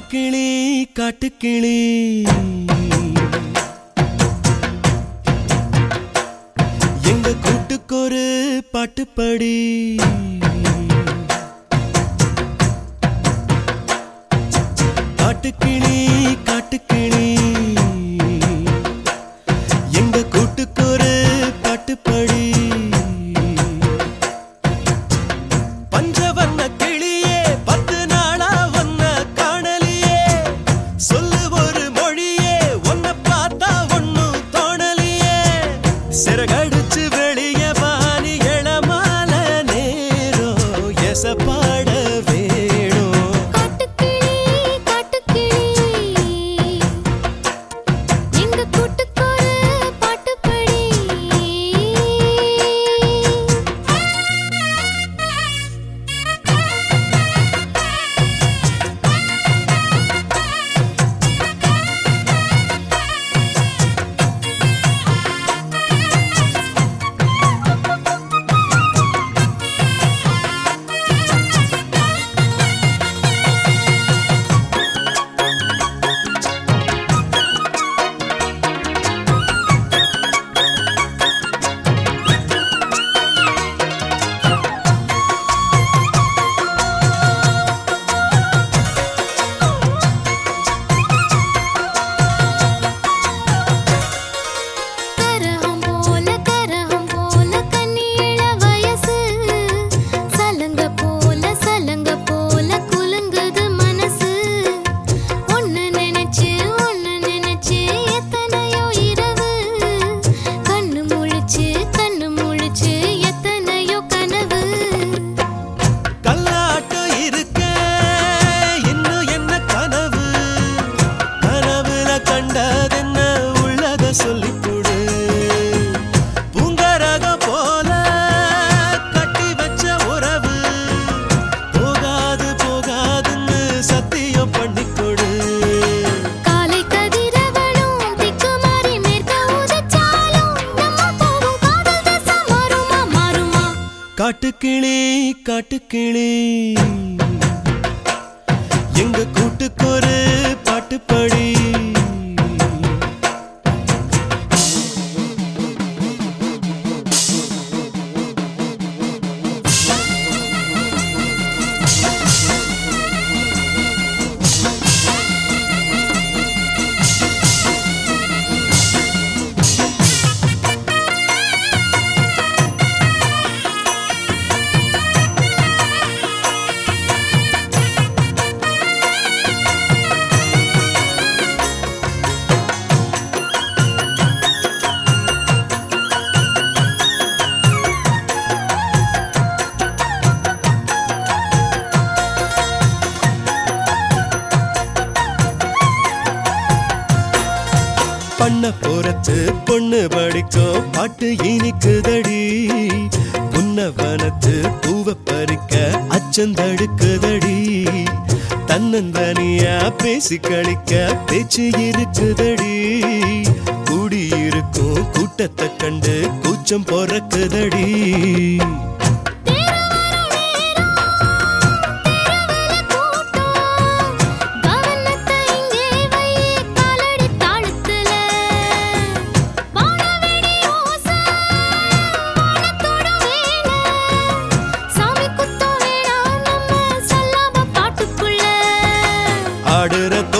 காட்டுக்கிளி காட்டுக்கிளி எங்க கூட்டுக்கொரு பாட்டுப்படி காட்டுக்கிளி காட்டுக்கிளி எங்க கூட்டுக்கொரு பாட்டுப்படி பஞ்சவர்ண கிளியே 10 நாளா ஒன்ன காணலியே சொல்லு ஒரு மொழியே ஒன்ன பார்த்தா ஒன்னும் தோணலியே சிறகடிச்சு வெளிய வாணி எழமால நேரோ எசப்பாட வேணும் காட்டுக்கிளி காட்டுக்கிளி எங்க கூட்டுக்கொரு பாட்டுப்படி கரகம் போல கண்ணியிள வயசு சலங்க போல குலுங்குது மனசு ஒன்னு நினைச்சு எத்தனையோ இரவு கண்ணு முழிச்சு எத்தனையோ கனவு கல்லாட்டம் இருக்க இன்னும் என்ன கனவு கனவுல கண்டதென்ன உள்ளத சொல்லிப்புடு பூங்கரகம் போல கட்டி வச்ச உறவு போகாதுன்னு சத்தியம் பண்ணிக்கொடு காலை கதிரவனும் திக்குமாறி மேற்க உதிச்சாலும் நம்ம போகும் காதல் திசை மாறுமா காட்டுக்கிளி காட்டுக்கிளி எங்க கூட்டுக்கொரு பாட்டுப்படி பண்ண போறத்து பொண்ணு படிக்கும் பாட்டு இனிக்குதடி புன்னவனத்து பூவ பறிக்க அச்சந்தடுக்குதடி தன்னந்தனியா பேசி கழிக்க பேச்சு இருக்குதடி கூடியிருக்கும் கூட்டத்தை கண்டு கூச்சம் பொறக்குதடி ஆடுற